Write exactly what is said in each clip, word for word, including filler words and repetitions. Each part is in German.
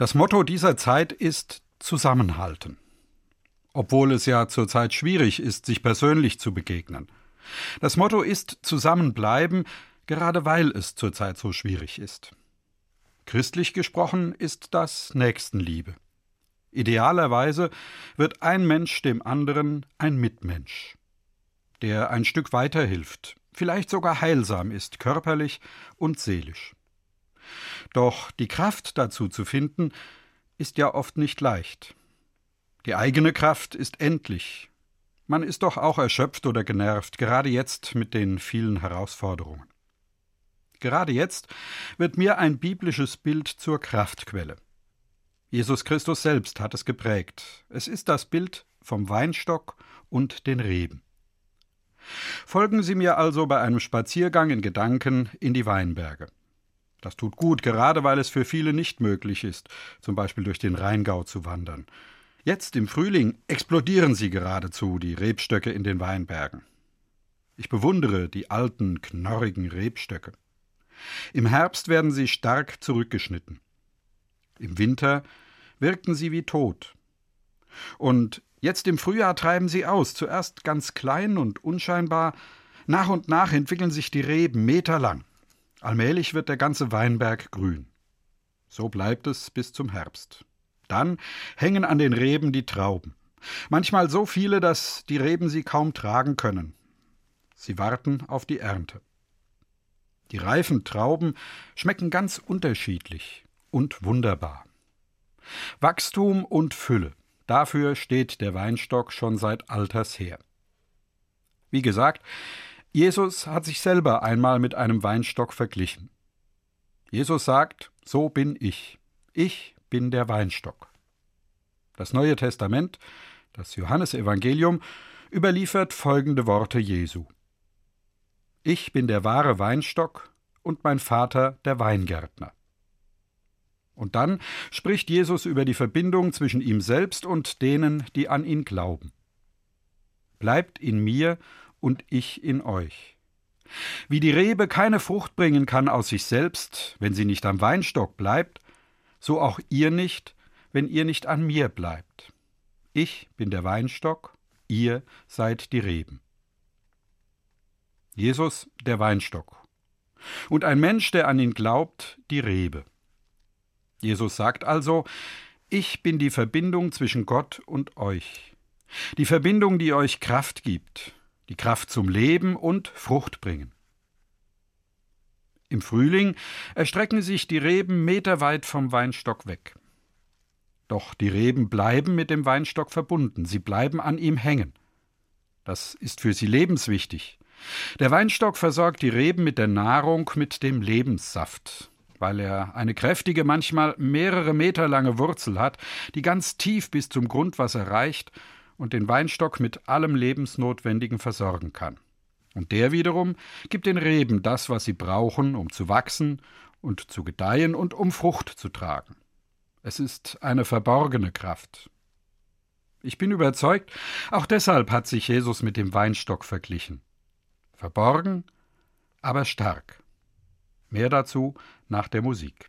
Das Motto dieser Zeit ist Zusammenhalten. Obwohl es ja zurzeit schwierig ist, sich persönlich zu begegnen. Das Motto ist Zusammenbleiben, gerade weil es zurzeit so schwierig ist. Christlich gesprochen ist das Nächstenliebe. Idealerweise wird ein Mensch dem anderen ein Mitmensch, der ein Stück weiterhilft, vielleicht sogar heilsam ist, körperlich und seelisch. Doch die Kraft dazu zu finden, ist ja oft nicht leicht. Die eigene Kraft ist endlich. Man ist doch auch erschöpft oder genervt, gerade jetzt mit den vielen Herausforderungen. Gerade jetzt wird mir ein biblisches Bild zur Kraftquelle. Jesus Christus selbst hat es geprägt. Es ist das Bild vom Weinstock und den Reben. Folgen Sie mir also bei einem Spaziergang in Gedanken in die Weinberge. Das tut gut, gerade weil es für viele nicht möglich ist, zum Beispiel durch den Rheingau zu wandern. Jetzt im Frühling explodieren sie geradezu, die Rebstöcke in den Weinbergen. Ich bewundere die alten, knorrigen Rebstöcke. Im Herbst werden sie stark zurückgeschnitten. Im Winter wirkten sie wie tot. Und jetzt im Frühjahr treiben sie aus, zuerst ganz klein und unscheinbar. Nach und nach entwickeln sich die Reben meterlang. Allmählich wird der ganze Weinberg grün. So bleibt es bis zum Herbst. Dann hängen an den Reben die Trauben. Manchmal so viele, dass die Reben sie kaum tragen können. Sie warten auf die Ernte. Die reifen Trauben schmecken ganz unterschiedlich und wunderbar. Wachstum und Fülle, dafür steht der Weinstock schon seit alters her. Wie gesagt, Jesus hat sich selber einmal mit einem Weinstock verglichen. Jesus sagt, so bin ich. Ich bin der Weinstock. Das Neue Testament, das Johannesevangelium, überliefert folgende Worte Jesu. Ich bin der wahre Weinstock und mein Vater der Weingärtner. Und dann spricht Jesus über die Verbindung zwischen ihm selbst und denen, die an ihn glauben. Bleibt in mir und ich in euch. Wie die Rebe keine Frucht bringen kann aus sich selbst, wenn sie nicht am Weinstock bleibt, so auch ihr nicht, wenn ihr nicht an mir bleibt. Ich bin der Weinstock, ihr seid die Reben. Jesus, der Weinstock. Und ein Mensch, der an ihn glaubt, die Rebe. Jesus sagt also, ich bin die Verbindung zwischen Gott und euch. Die Verbindung, die euch Kraft gibt, die Kraft zum Leben und Frucht bringen. Im Frühling erstrecken sich die Reben meterweit vom Weinstock weg. Doch die Reben bleiben mit dem Weinstock verbunden, sie bleiben an ihm hängen. Das ist für sie lebenswichtig. Der Weinstock versorgt die Reben mit der Nahrung, mit dem Lebenssaft, weil er eine kräftige, manchmal mehrere Meter lange Wurzel hat, die ganz tief bis zum Grundwasser reicht und den Weinstock mit allem Lebensnotwendigen versorgen kann. Und der wiederum gibt den Reben das, was sie brauchen, um zu wachsen und zu gedeihen und um Frucht zu tragen. Es ist eine verborgene Kraft. Ich bin überzeugt, auch deshalb hat sich Jesus mit dem Weinstock verglichen. Verborgen, aber stark. Mehr dazu nach der Musik.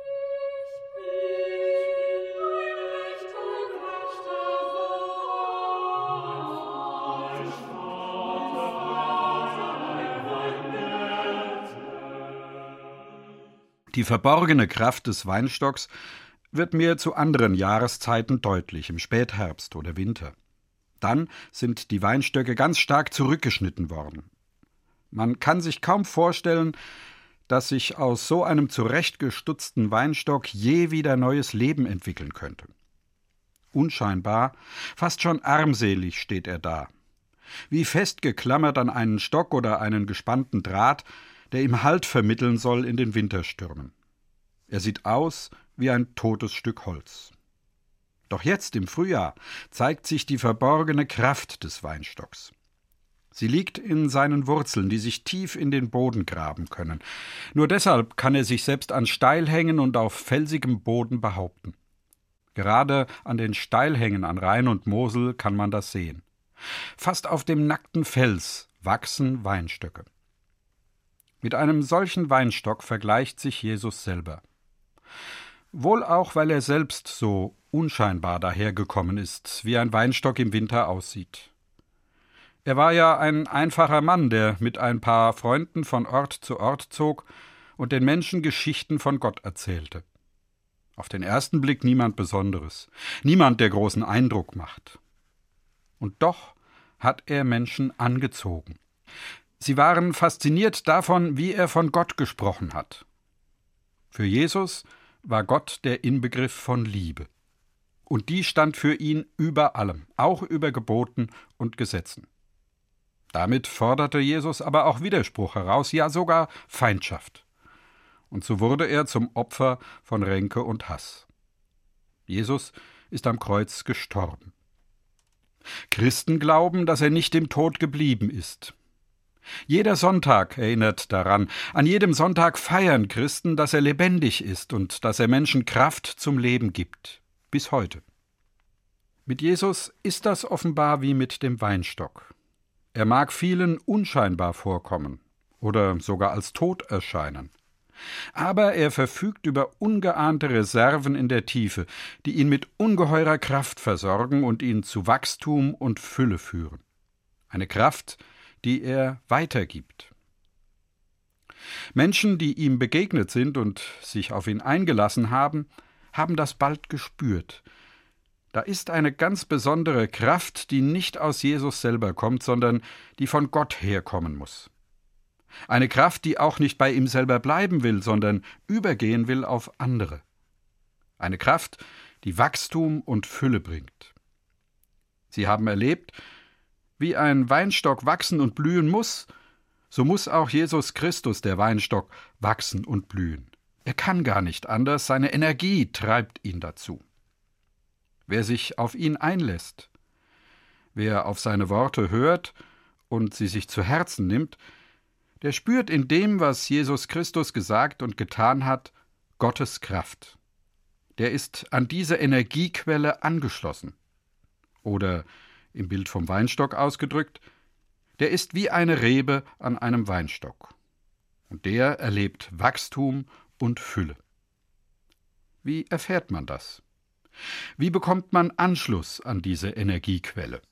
Die verborgene Kraft des Weinstocks wird mir zu anderen Jahreszeiten deutlich, im Spätherbst oder Winter. Dann sind die Weinstöcke ganz stark zurückgeschnitten worden. Man kann sich kaum vorstellen, dass sich aus so einem zurechtgestutzten Weinstock je wieder neues Leben entwickeln könnte. Unscheinbar, fast schon armselig steht er da, wie festgeklammert an einen Stock oder einen gespannten Draht, der ihm Halt vermitteln soll in den Winterstürmen. Er sieht aus wie ein totes Stück Holz. Doch jetzt im Frühjahr zeigt sich die verborgene Kraft des Weinstocks. Sie liegt in seinen Wurzeln, die sich tief in den Boden graben können. Nur deshalb kann er sich selbst an Steilhängen und auf felsigem Boden behaupten. Gerade an den Steilhängen an Rhein und Mosel kann man das sehen. Fast auf dem nackten Fels wachsen Weinstöcke. Mit einem solchen Weinstock vergleicht sich Jesus selber. wohl auch, weil er selbst so unscheinbar dahergekommen ist, wie ein Weinstock im Winter aussieht. Er war ja ein einfacher Mann, der mit ein paar Freunden von Ort zu Ort zog und den Menschen Geschichten von Gott erzählte. Auf den ersten Blick niemand Besonderes, niemand, der großen Eindruck macht. Und doch hat er Menschen angezogen. Sie waren fasziniert davon, wie er von Gott gesprochen hat. Für Jesus war Gott der Inbegriff von Liebe. Und die stand für ihn über allem, auch über Geboten und Gesetzen. Damit forderte Jesus aber auch Widerspruch heraus, ja sogar Feindschaft. Und so wurde er zum Opfer von Ränke und Hass. Jesus ist am Kreuz gestorben. Christen glauben, dass er nicht im Tod geblieben ist. Jeder Sonntag erinnert daran. An jedem Sonntag feiern Christen, dass er lebendig ist und dass er Menschen Kraft zum Leben gibt. Bis heute. Mit Jesus ist das offenbar wie mit dem Weinstock. Er mag vielen unscheinbar vorkommen oder sogar als tot erscheinen. Aber er verfügt über ungeahnte Reserven in der Tiefe, die ihn mit ungeheurer Kraft versorgen und ihn zu Wachstum und Fülle führen. Eine Kraft, die er weitergibt. Menschen, die ihm begegnet sind und sich auf ihn eingelassen haben, haben das bald gespürt. Da ist eine ganz besondere Kraft, die nicht aus Jesus selber kommt, sondern die von Gott herkommen muss. Eine Kraft, die auch nicht bei ihm selber bleiben will, sondern übergehen will auf andere. Eine Kraft, die Wachstum und Fülle bringt. Sie haben erlebt, wie ein Weinstock wachsen und blühen muss, so muss auch Jesus Christus, der Weinstock, wachsen und blühen. Er kann gar nicht anders, seine Energie treibt ihn dazu. Wer sich auf ihn einlässt, wer auf seine Worte hört und sie sich zu Herzen nimmt, der spürt in dem, was Jesus Christus gesagt und getan hat, Gottes Kraft. Der ist an diese Energiequelle angeschlossen. Oder, im Bild vom Weinstock ausgedrückt, der ist wie eine Rebe an einem Weinstock. Und der erlebt Wachstum und Fülle. Wie erfährt man das? Wie bekommt man Anschluss an diese Energiequelle?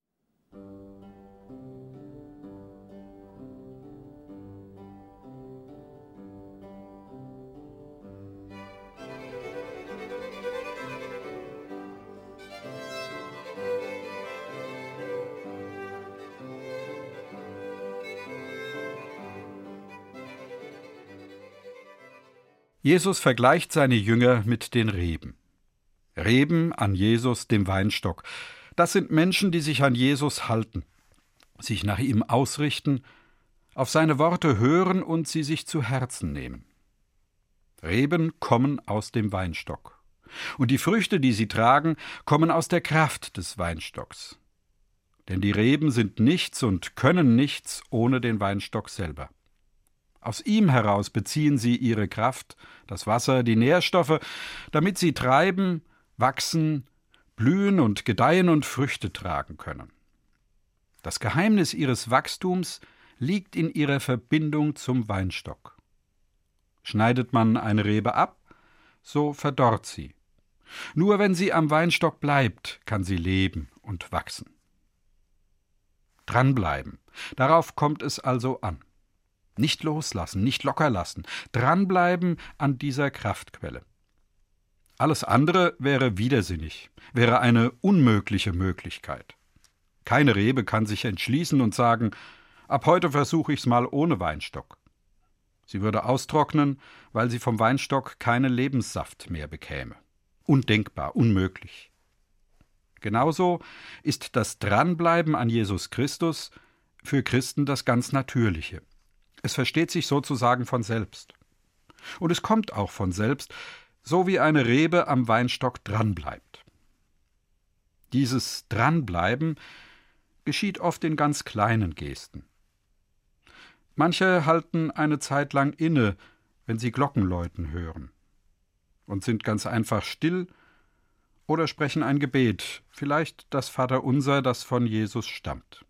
Jesus vergleicht seine Jünger mit den Reben. Reben an Jesus, dem Weinstock. Das sind Menschen, die sich an Jesus halten, sich nach ihm ausrichten, auf seine Worte hören und sie sich zu Herzen nehmen. Reben kommen aus dem Weinstock. Und die Früchte, die sie tragen, kommen aus der Kraft des Weinstocks. Denn die Reben sind nichts und können nichts ohne den Weinstock selber. Aus ihm heraus beziehen sie ihre Kraft, das Wasser, die Nährstoffe, damit sie treiben, wachsen, blühen und gedeihen und Früchte tragen können. Das Geheimnis ihres Wachstums liegt in ihrer Verbindung zum Weinstock. Schneidet man eine Rebe ab, so verdorrt sie. Nur wenn sie am Weinstock bleibt, kann sie leben und wachsen. Dranbleiben, darauf kommt es also an. Nicht loslassen, nicht locker lassen, dranbleiben an dieser Kraftquelle. Alles andere wäre widersinnig, wäre eine unmögliche Möglichkeit. Keine Rebe kann sich entschließen und sagen, ab heute versuche ich's mal ohne Weinstock. Sie würde austrocknen, weil sie vom Weinstock keinen Lebenssaft mehr bekäme. Undenkbar, unmöglich. Genauso ist das Dranbleiben an Jesus Christus für Christen das ganz Natürliche. Es versteht sich sozusagen von selbst. Und es kommt auch von selbst, so wie eine Rebe am Weinstock dranbleibt. Dieses Dranbleiben geschieht oft in ganz kleinen Gesten. Manche halten eine Zeit lang inne, wenn sie Glockenläuten hören, und sind ganz einfach still oder sprechen ein Gebet, vielleicht das Vaterunser, das von Jesus stammt.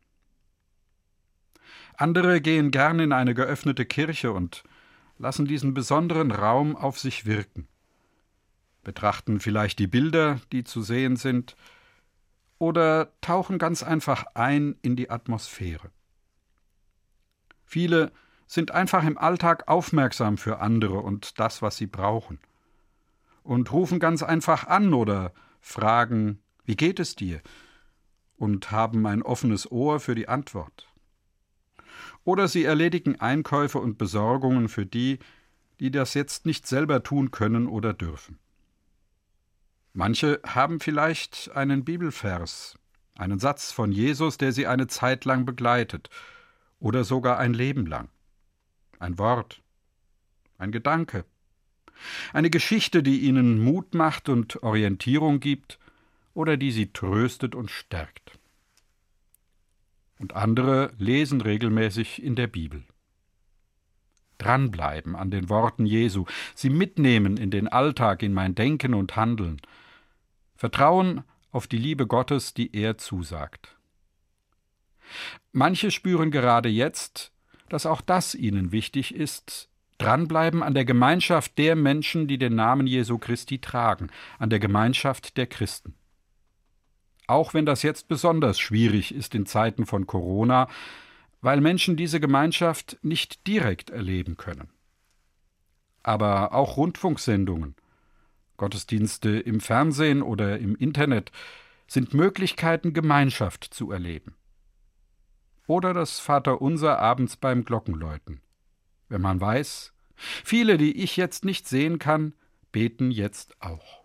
Andere gehen gern in eine geöffnete Kirche und lassen diesen besonderen Raum auf sich wirken. betrachten vielleicht die Bilder, die zu sehen sind, oder tauchen ganz einfach ein in die Atmosphäre. Viele sind einfach im Alltag aufmerksam für andere und das, was sie brauchen, und rufen ganz einfach an oder fragen, wie geht es dir? Und haben ein offenes Ohr für die Antwort. Oder sie erledigen Einkäufe und Besorgungen für die, die das jetzt nicht selber tun können oder dürfen. Manche haben vielleicht einen Bibelvers, einen Satz von Jesus, der sie eine Zeit lang begleitet, oder sogar ein Leben lang. Ein Wort, ein Gedanke, eine Geschichte, die ihnen Mut macht und Orientierung gibt oder die sie tröstet und stärkt. Und andere lesen regelmäßig in der Bibel. Dranbleiben an den Worten Jesu, sie mitnehmen in den Alltag, in mein Denken und Handeln. Vertrauen auf die Liebe Gottes, die er zusagt. Manche spüren gerade jetzt, dass auch das ihnen wichtig ist, dranbleiben an der Gemeinschaft der Menschen, die den Namen Jesu Christi tragen, an der Gemeinschaft der Christen. Auch wenn das jetzt besonders schwierig ist in Zeiten von Corona, weil Menschen diese Gemeinschaft nicht direkt erleben können. Aber auch Rundfunksendungen, Gottesdienste im Fernsehen oder im Internet sind Möglichkeiten, Gemeinschaft zu erleben. Oder das Vaterunser abends beim Glockenläuten. Wenn man weiß, viele, die ich jetzt nicht sehen kann, beten jetzt auch.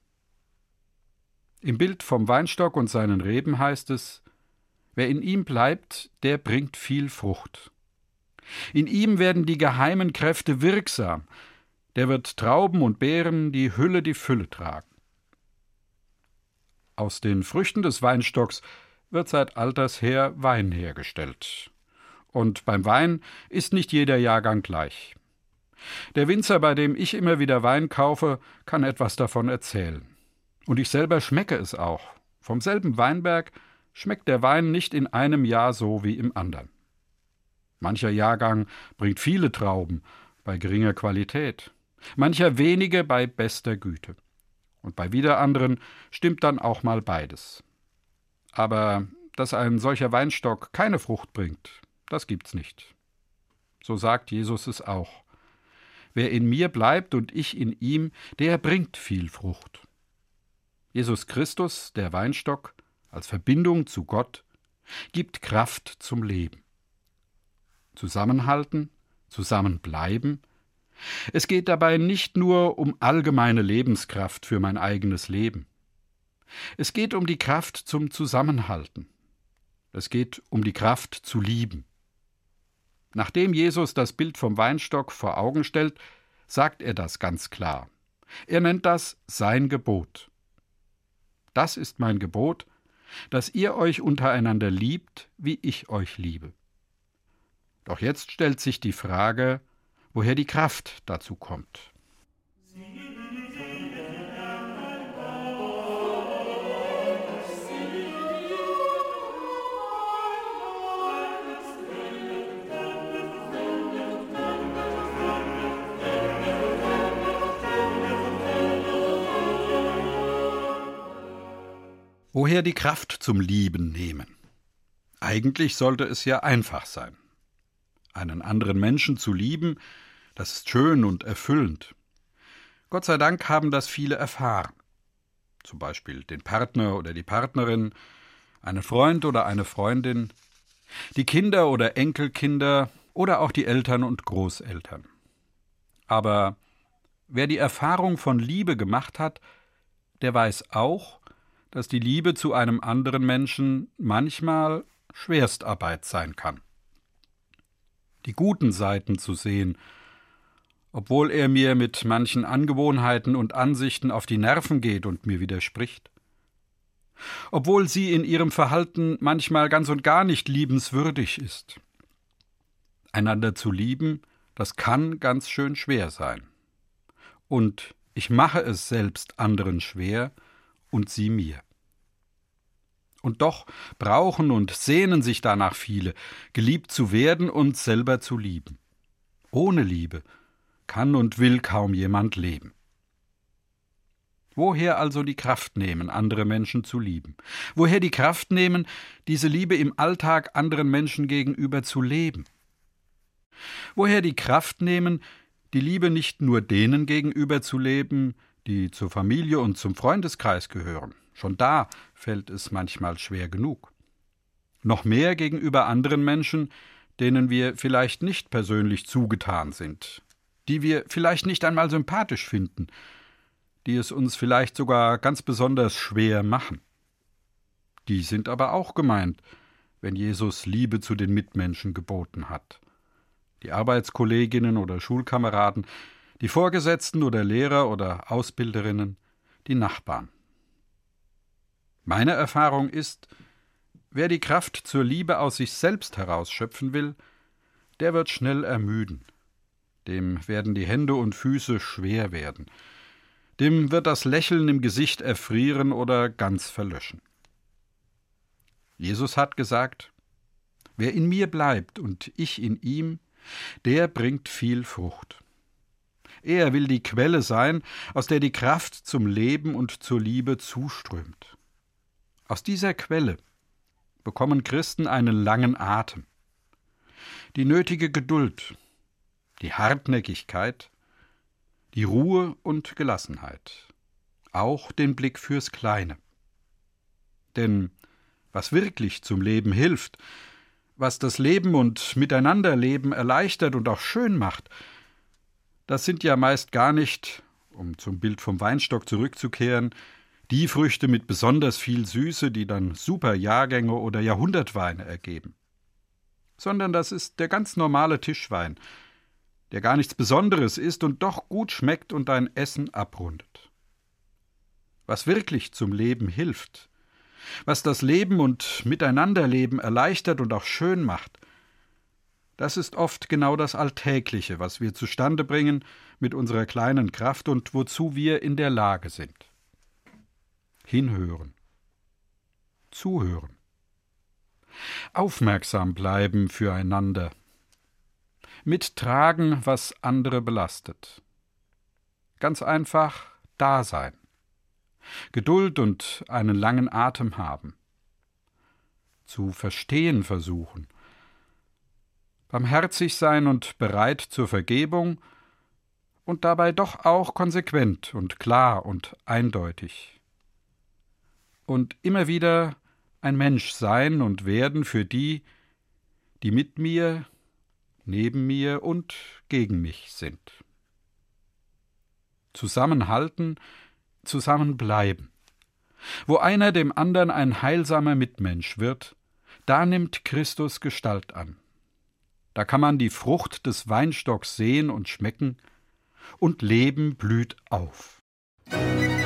Im Bild vom Weinstock und seinen Reben heißt es, wer in ihm bleibt, der bringt viel Frucht. In ihm werden die geheimen Kräfte wirksam, der wird Trauben und Beeren, die Hülle die Fülle tragen. Aus den Früchten des Weinstocks wird seit alters her Wein hergestellt. Und beim Wein ist nicht jeder Jahrgang gleich. Der Winzer, bei dem ich immer wieder Wein kaufe, kann etwas davon erzählen. Und ich selber schmecke es auch. Vom selben Weinberg schmeckt der Wein nicht in einem Jahr so wie im anderen. Mancher Jahrgang bringt viele Trauben bei geringer Qualität, mancher wenige bei bester Güte. Und bei wieder anderen stimmt dann auch mal beides. Aber dass ein solcher Weinstock keine Frucht bringt, das gibt's nicht. So sagt Jesus es auch. Wer in mir bleibt und ich in ihm, der bringt viel Frucht. Jesus Christus, der Weinstock, als Verbindung zu Gott, gibt Kraft zum Leben. Zusammenhalten, zusammenbleiben. Es geht dabei nicht nur um allgemeine Lebenskraft für mein eigenes Leben. Es geht um die Kraft zum Zusammenhalten. Es geht um die Kraft zu lieben. Nachdem Jesus das Bild vom Weinstock vor Augen stellt, sagt er das ganz klar. Er nennt das sein Gebot. Das ist mein Gebot, dass ihr euch untereinander liebt, wie ich euch liebe. Doch jetzt stellt sich die Frage, woher die Kraft dazu kommt. Woher die Kraft zum Lieben nehmen? Eigentlich sollte es ja einfach sein. Einen anderen Menschen zu lieben, das ist schön und erfüllend. Gott sei Dank haben das viele erfahren. Zum Beispiel den Partner oder die Partnerin, einen Freund oder eine Freundin, die Kinder oder Enkelkinder oder auch die Eltern und Großeltern. Aber wer die Erfahrung von Liebe gemacht hat, der weiß auch, dass die Liebe zu einem anderen Menschen manchmal Schwerstarbeit sein kann. Die guten Seiten zu sehen, obwohl er mir mit manchen Angewohnheiten und Ansichten auf die Nerven geht und mir widerspricht. Obwohl sie in ihrem Verhalten manchmal ganz und gar nicht liebenswürdig ist. Einander zu lieben, das kann ganz schön schwer sein. Und ich mache es selbst anderen schwer, und sie mir. Und doch brauchen und sehnen sich danach viele, geliebt zu werden und selber zu lieben. Ohne Liebe kann und will kaum jemand leben. Woher also die Kraft nehmen, andere Menschen zu lieben? Woher die Kraft nehmen, diese Liebe im Alltag anderen Menschen gegenüber zu leben? Woher die Kraft nehmen, die Liebe nicht nur denen gegenüber zu leben, die zur Familie und zum Freundeskreis gehören? Schon da fällt es manchmal schwer genug. Noch mehr gegenüber anderen Menschen, denen wir vielleicht nicht persönlich zugetan sind, die wir vielleicht nicht einmal sympathisch finden, die es uns vielleicht sogar ganz besonders schwer machen. Die sind aber auch gemeint, wenn Jesus Liebe zu den Mitmenschen geboten hat. Die Arbeitskolleginnen oder Schulkameraden, die Vorgesetzten oder Lehrer oder Ausbilderinnen, die Nachbarn. Meine Erfahrung ist, wer die Kraft zur Liebe aus sich selbst herausschöpfen will, der wird schnell ermüden. Dem werden die Hände und Füße schwer werden. Dem wird das Lächeln im Gesicht erfrieren oder ganz verlöschen. Jesus hat gesagt, wer in mir bleibt und ich in ihm, der bringt viel Frucht. Er will die Quelle sein, aus der die Kraft zum Leben und zur Liebe zuströmt. Aus dieser Quelle bekommen Christen einen langen Atem, die nötige Geduld, die Hartnäckigkeit, die Ruhe und Gelassenheit, auch den Blick fürs Kleine. Denn was wirklich zum Leben hilft, was das Leben und Miteinanderleben erleichtert und auch schön macht, das sind ja meist gar nicht, um zum Bild vom Weinstock zurückzukehren, die Früchte mit besonders viel Süße, die dann super Jahrgänge oder Jahrhundertweine ergeben. Sondern das ist der ganz normale Tischwein, der gar nichts Besonderes ist und doch gut schmeckt und dein Essen abrundet. Was wirklich zum Leben hilft, was das Leben und Miteinanderleben erleichtert und auch schön macht, das ist oft genau das Alltägliche, was wir zustande bringen mit unserer kleinen Kraft und wozu wir in der Lage sind. Hinhören, zuhören, aufmerksam bleiben füreinander, mittragen, was andere belastet. Ganz einfach da sein, Geduld und einen langen Atem haben, zu verstehen versuchen, barmherzig sein und bereit zur Vergebung und dabei doch auch konsequent und klar und eindeutig. Und immer wieder ein Mensch sein und werden für die, die mit mir, neben mir und gegen mich sind. Zusammenhalten, zusammenbleiben. Wo einer dem anderen ein heilsamer Mitmensch wird, da nimmt Christus Gestalt an. Da kann man die Frucht des Weinstocks sehen und schmecken, und Leben blüht auf.